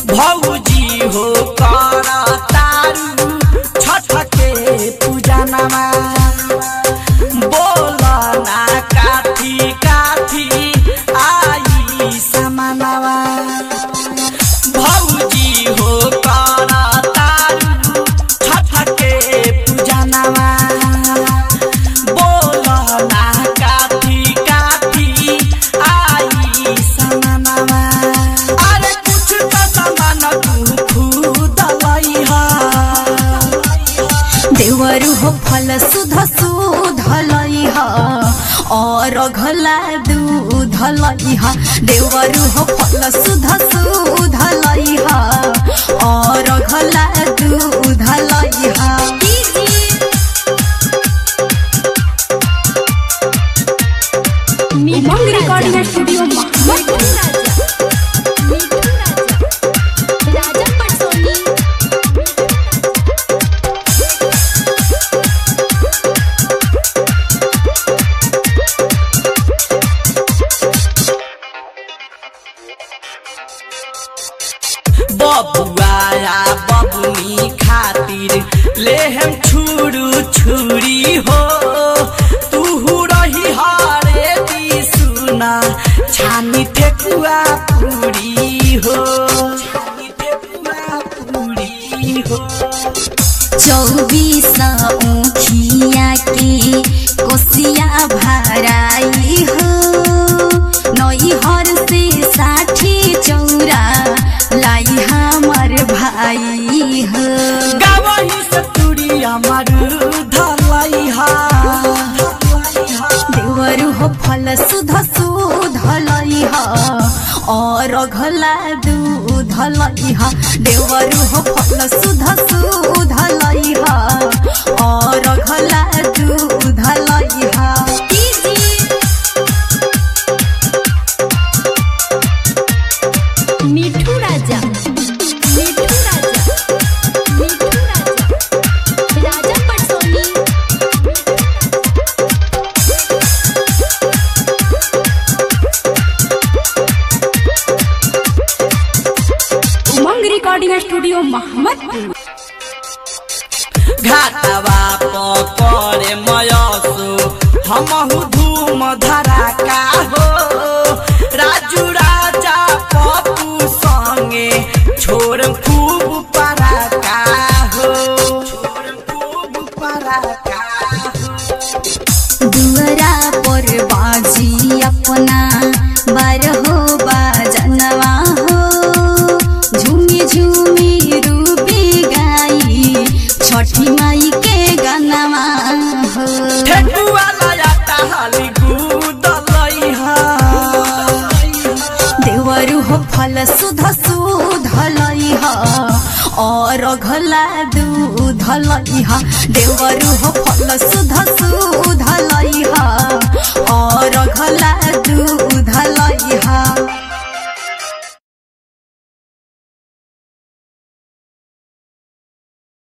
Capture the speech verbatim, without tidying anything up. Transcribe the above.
भौजी हो करा तारू छठ के पूजा नमा बोला ना काठी काठी आई समानवा भौजी हो करा तारू छठ के पूजा नमा बोला ना काठी काठी आई समानवा अरे कुछ तो समान तू खुद लइहा देवरु हो फल सुध सुध लइहा और घला दूध लइहा देवरु हो फल सुध सुध लइहा और घला दूध लइहा उमंग रिकॉर्डिंग स्टूडियो बबुआया बबुनी खातिर ले हम छुरू छुरी हो तू रही हरे दी सुना छानी ठेकुआ पूरी हो छानी ठेकुआ पूरी हो चौबीस ऊखिया के कोसिया भराई हो नई हर से साठी चौरा लाई हमर भाई हो गावही से तुरी अमर धलैहा देवरु हो फल सुध सुध लइहा और घला दूध लइहा देवरु हो फल सुध सुध लइहा और घला दूध लइहा मिठू राजा मिठू राजा मिठू राजा राजा पटसोनी उमंग रिकॉर्डिंग स्टूडियो मोहम्मदपुर घाटवा पकड़े मयसो हमहु धूम धराका हो राजू राजा पप्पू संगे छोड़ खूब पराका हो छोड़ खूब पराका हो दुअरा पर बाजी अपना बारहो बाजनवा हो झूमी झूमी रूबी गाई छठी माई के गनवा हो ठेकुआ लयाता हाली गुद लइहा देवरु हो फल सुध सुध लइहा और घला दूध लइहा देवरु हो